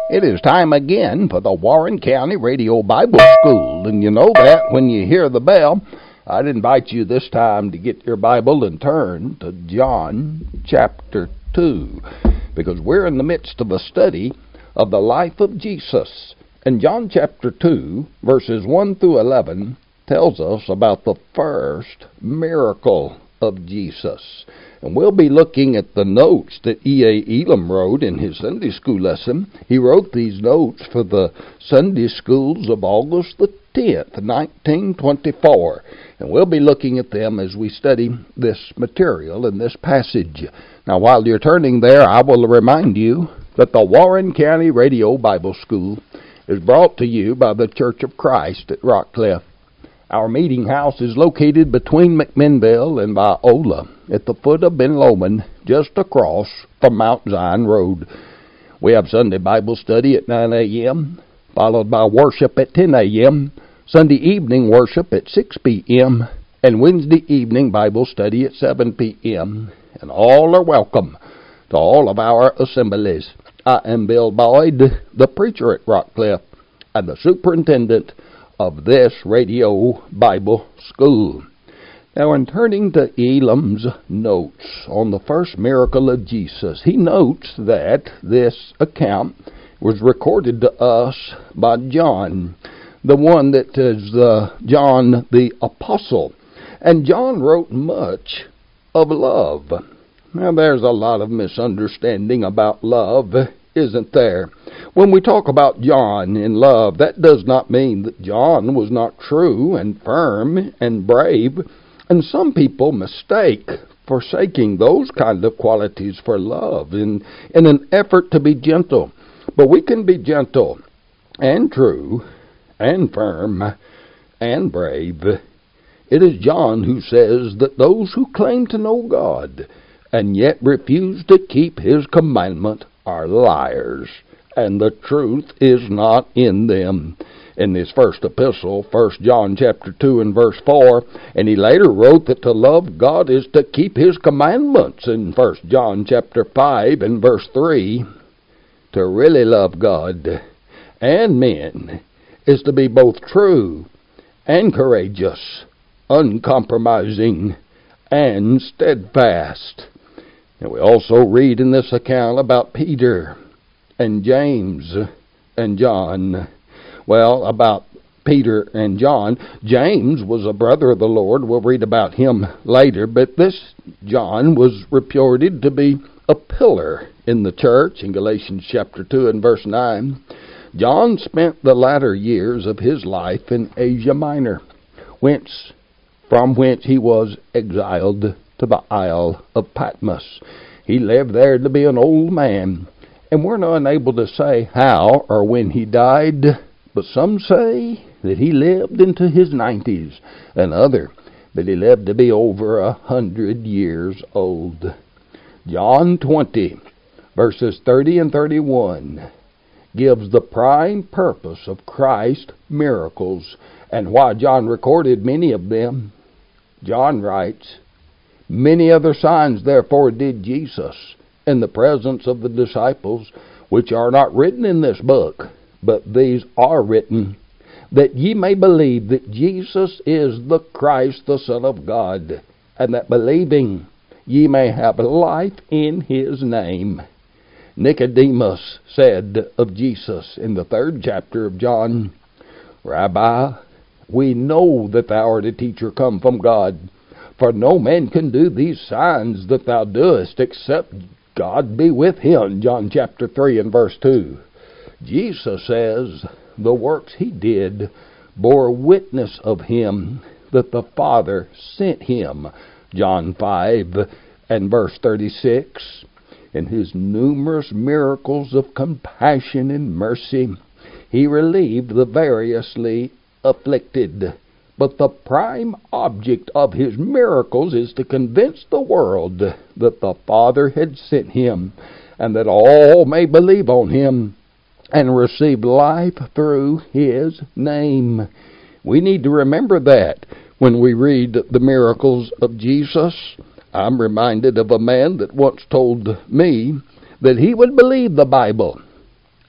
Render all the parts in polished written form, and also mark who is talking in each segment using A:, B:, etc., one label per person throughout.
A: It is time again for the Warren County Radio Bible School, and you know that when you hear the bell. I'd invite you this time to get your Bible and turn to John chapter 2, because we're in the midst of a study of the life of Jesus. And John chapter 2, verses 1 through 11, tells us about the first miracle of Jesus. And we'll be looking at the notes that E.A. Elam wrote in his Sunday school lesson. He wrote these notes for the Sunday schools of August the 10th, 1924. And we'll be looking at them as we study this material in this passage. Now, while you're turning there, I will remind you that the Warren County Radio Bible School is brought to you by the Church of Christ at Rockcliffe. Our meeting house is located between McMinnville and Viola at the foot of Ben Lomond, just across from Mount Zion Road. We have Sunday Bible study at 9 a.m., followed by worship at 10 a.m., Sunday evening worship at 6 p.m., and Wednesday evening Bible study at 7 p.m. And all are welcome to all of our assemblies. I am Bill Boyd, the preacher at Rockcliffe, and the superintendent of this radio Bible school. Now, in turning to Elam's notes on the first miracle of Jesus, he notes that this account was recorded to us by John, the one that is John the Apostle. And John wrote much of love. Now, there's a lot of misunderstanding about love, isn't there? When we talk about John in love, that does not mean that John was not true and firm and brave. And some people mistake forsaking those kind of qualities for love in an effort to be gentle. But we can be gentle and true and firm and brave. It is John who says that those who claim to know God and yet refuse to keep His commandment are liars, and the truth is not in them. In his first epistle, 1 John chapter 2 and verse 4, and he later wrote that to love God is to keep His commandments in 1 John chapter 5 and verse 3. To really love God and men is to be both true and courageous, uncompromising and steadfast. And we also read in this account about Peter and James and John. Well, about Peter and John, James was a brother of the Lord. We'll read about him later. But this John was reported to be a pillar in the church in Galatians chapter 2 and verse 9. John spent the latter years of his life in Asia Minor, from whence he was exiled to the Isle of Patmos. He lived there to be an old man, and we're not unable to say how or when he died, but some say that he lived into his 90s, and others that he lived to be over 100 years old. John 20, verses 30 and 31, gives the prime purpose of Christ's miracles, and why John recorded many of them. John writes, "Many other signs therefore did Jesus in the presence of the disciples, which are not written in this book, but these are written, that ye may believe that Jesus is the Christ, the Son of God, and that believing ye may have life in His name." Nicodemus said of Jesus in the 3rd chapter of John, "Rabbi, we know that thou art a teacher come from God, for no man can do these signs that thou doest, except God be with him." John chapter 3 and verse 2. Jesus says the works He did bore witness of Him that the Father sent Him. John 5 and verse 36. In His numerous miracles of compassion and mercy, He relieved the variously afflicted. But the prime object of His miracles is to convince the world that the Father had sent Him, and that all may believe on Him and receive life through His name. We need to remember that when we read the miracles of Jesus. I'm reminded of a man that once told me that he would believe the Bible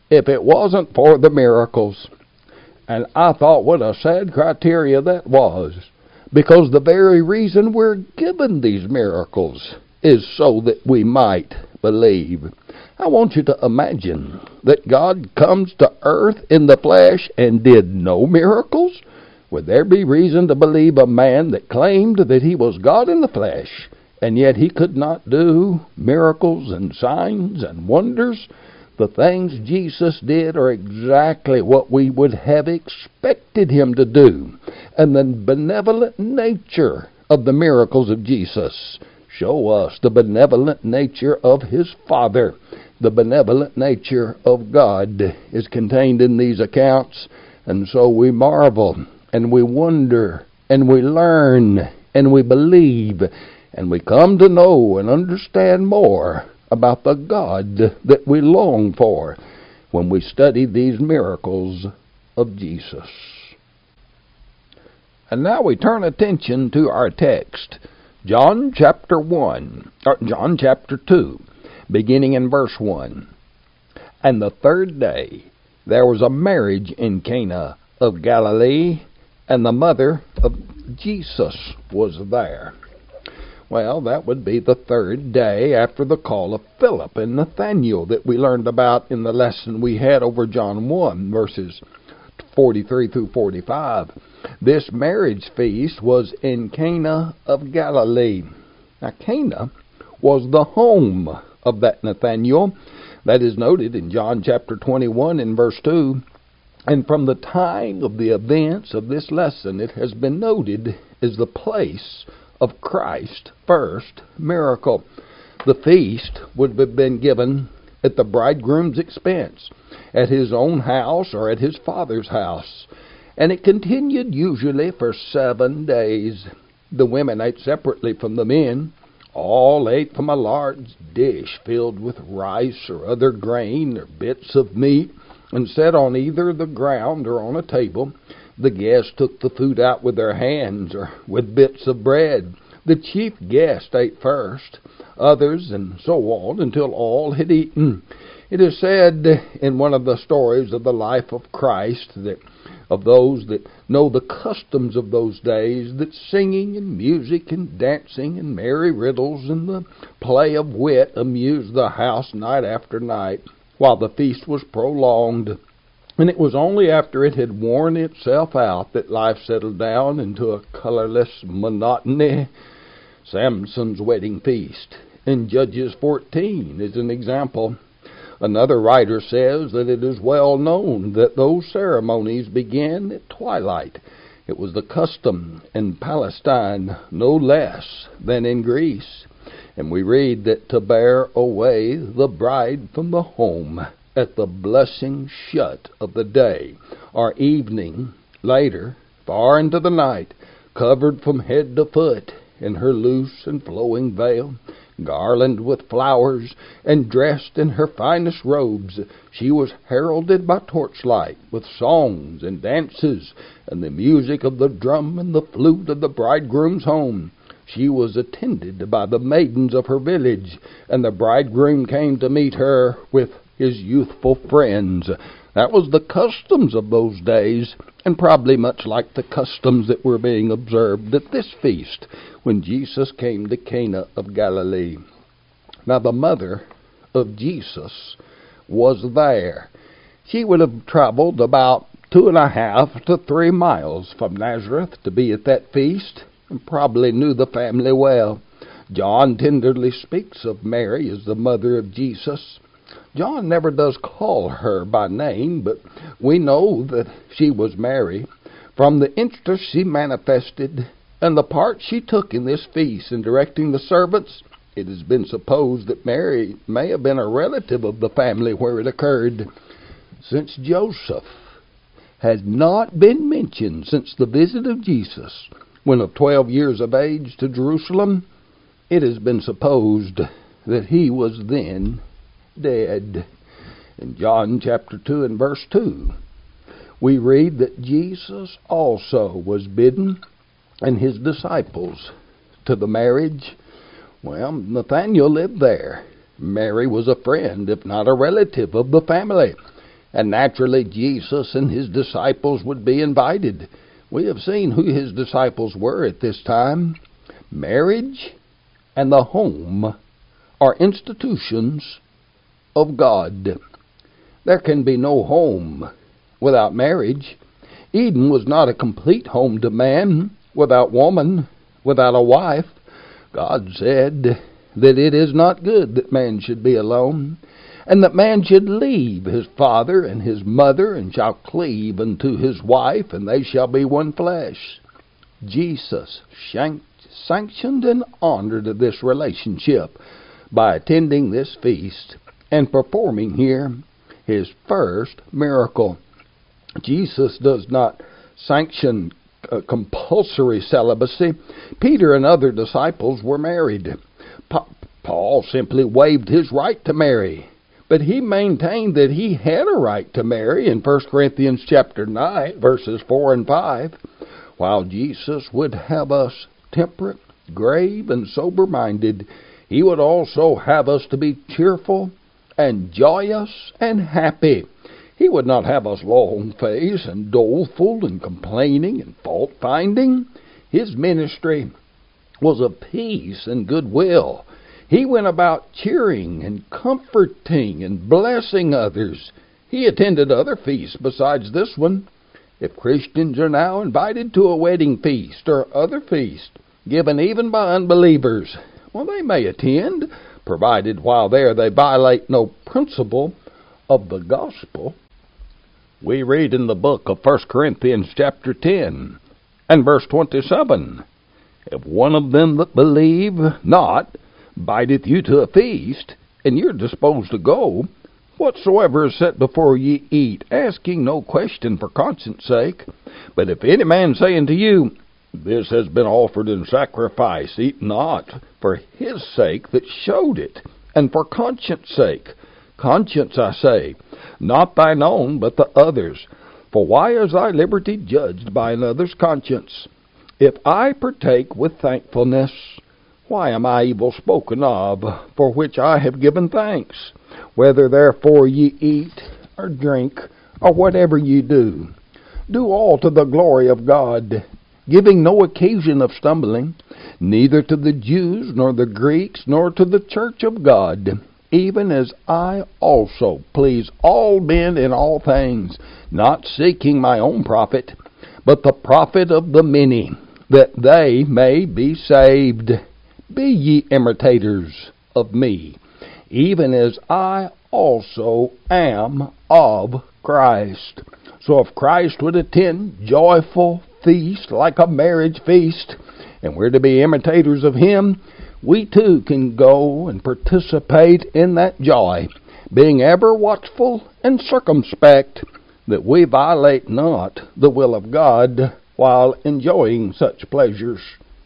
A: if it wasn't for the miracles. And I thought what a sad criteria that was, because the very reason we're given these miracles is so that we might believe. I want you to imagine that God comes to earth in the flesh and did no miracles. Would there be reason to believe a man that claimed that he was God in the flesh, and yet he could not do miracles and signs and wonders? The things Jesus did are exactly what we would have expected him to do. And the benevolent nature of the miracles of Jesus show us the benevolent nature of his Father. The benevolent nature of God is contained in these accounts, and so we marvel, and we wonder, and we learn, and we believe, and we come to know and understand more about the God that we long for when we study these miracles of Jesus. And now we turn attention to our text, John chapter 2, beginning in verse 1. And the third day there was a marriage in Cana of Galilee, and the mother of Jesus was there. Well, that would be the third day after the call of Philip and Nathanael that we learned about in the lesson we had over John 1, verses 43 through 45. This marriage feast was in Cana of Galilee. Now, Cana was the home of that Nathanael. That is noted in John chapter 21 and verse 2. And from the time of the events of this lesson, it has been noted as the place of Christ's first miracle. The feast would have been given at the bridegroom's expense, at his own house or at his father's house, and it continued usually for 7 days. The women ate separately from the men. All ate from a large dish filled with rice or other grain or bits of meat, and set on either the ground or on a table. The guests took the food out with their hands or with bits of bread. The chief guest ate first, others, and so on, until all had eaten. It is said in one of the stories of the life of Christ that of those that know the customs of those days, that singing and music and dancing and merry riddles and the play of wit amused the house night after night, while the feast was prolonged. And it was only after it had worn itself out that life settled down into a colorless monotony. Samson's wedding feast in Judges 14 is an example. Another writer says that it is well known that those ceremonies began at twilight. It was the custom in Palestine no less than in Greece. And we read that to bear away the bride from the home at the blessing shut of the day, or evening, later, far into the night, covered from head to foot in her loose and flowing veil, garlanded with flowers, and dressed in her finest robes, she was heralded by torchlight, with songs and dances, and the music of the drum and the flute of the bridegroom's home. She was attended by the maidens of her village, and the bridegroom came to meet her with his youthful friends. That was the customs of those days, and probably much like the customs that were being observed at this feast when Jesus came to Cana of Galilee. Now the mother of Jesus was there. She would have traveled about 2.5 to 3 miles from Nazareth to be at that feast, and probably knew the family well. John tenderly speaks of Mary as the mother of Jesus. John never does call her by name, but we know that she was Mary. From the interest she manifested and the part she took in this feast in directing the servants, it has been supposed that Mary may have been a relative of the family where it occurred. Since Joseph has not been mentioned since the visit of Jesus, when of 12 years of age, to Jerusalem, it has been supposed that he was then dead. In John chapter 2 and verse 2, we read that Jesus also was bidden and his disciples to the marriage. Well, Nathanael lived there. Mary was a friend, if not a relative, of the family. And naturally, Jesus and his disciples would be invited. We have seen who his disciples were at this time. Marriage and the home are institutions of God. There can be no home without marriage. Eden was not a complete home to man without woman, without a wife. God said that it is not good that man should be alone, and that man should leave his father and his mother, and shall cleave unto his wife, and they shall be one flesh. Jesus sanctioned and honored this relationship by attending this feast and performing here his first miracle. Jesus does not sanction compulsory celibacy. Peter and other disciples were married. Paul simply waived his right to marry, but he maintained that he had a right to marry in 1 Corinthians chapter 9, verses 4 and 5, while Jesus would have us temperate, grave, and sober-minded. He would also have us to be cheerful and joyous and happy. He would not have us long-faced and doleful and complaining and fault-finding. His ministry was of peace and goodwill. He went about cheering and comforting and blessing others. He attended other feasts besides this one. If Christians are now invited to a wedding feast or other feast given even by unbelievers, well, they may attend, provided while there they violate no principle of the gospel. We read in the book of 1 Corinthians chapter 10 and verse 27, if one of them that believe not bideth you to a feast, and you're disposed to go, whatsoever is set before ye eat, asking no question for conscience sake. But if any man say unto you, this has been offered in sacrifice, eat not, for his sake that showed it, and for conscience sake. Conscience, I say, not thine own, but the other's. For why is thy liberty judged by another's conscience? If I partake with thankfulness, why am I evil spoken of, for which I have given thanks? Whether therefore ye eat, or drink, or whatever ye do, do all to the glory of God, giving no occasion of stumbling, neither to the Jews, nor the Greeks, nor to the church of God, even as I also please all men in all things, not seeking my own profit, but the profit of the many, that they may be saved. Be ye imitators of me, even as I also am of Christ. So if Christ would attend joyful feast like a marriage feast, and we're to be imitators of him, we too can go and participate in that joy, being ever watchful and circumspect that we violate not the will of God while enjoying such pleasures.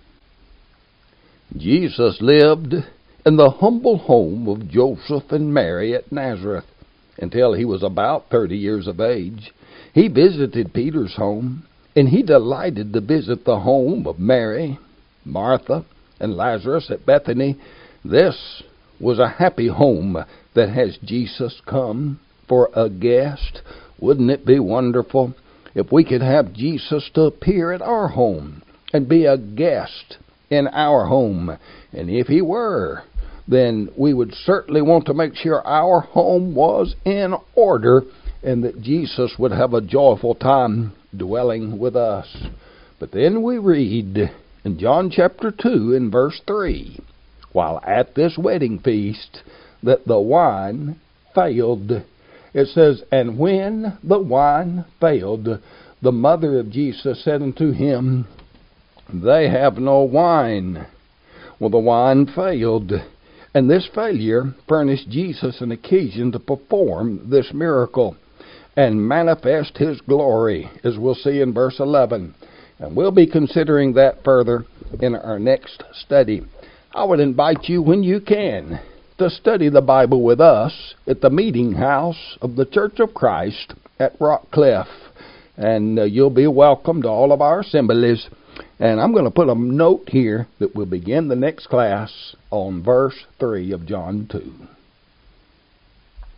A: Jesus lived in the humble home of Joseph and Mary at Nazareth until he was about 30 years of age. He visited Peter's home, and he delighted to visit the home of Mary, Martha, and Lazarus at Bethany. This was a happy home that has Jesus come for a guest. Wouldn't it be wonderful if we could have Jesus to appear at our home and be a guest in our home? And if he were, then we would certainly want to make sure our home was in order and that Jesus would have a joyful time dwelling with us. But then we read in John chapter 2 in verse 3, while at this wedding feast, that the wine failed. It says, and when the wine failed, the mother of Jesus said unto him, they have no wine. Well, the wine failed, and this failure furnished Jesus an occasion to perform this miracle and manifest his glory, as we'll see in verse 11. And we'll be considering that further in our next study. I would invite you, when you can, to study the Bible with us at the meeting house of the Church of Christ at Rockcliffe. And you'll be welcome to all of our assemblies. And I'm going to put a note here that we'll begin the next class on verse 3 of John 2.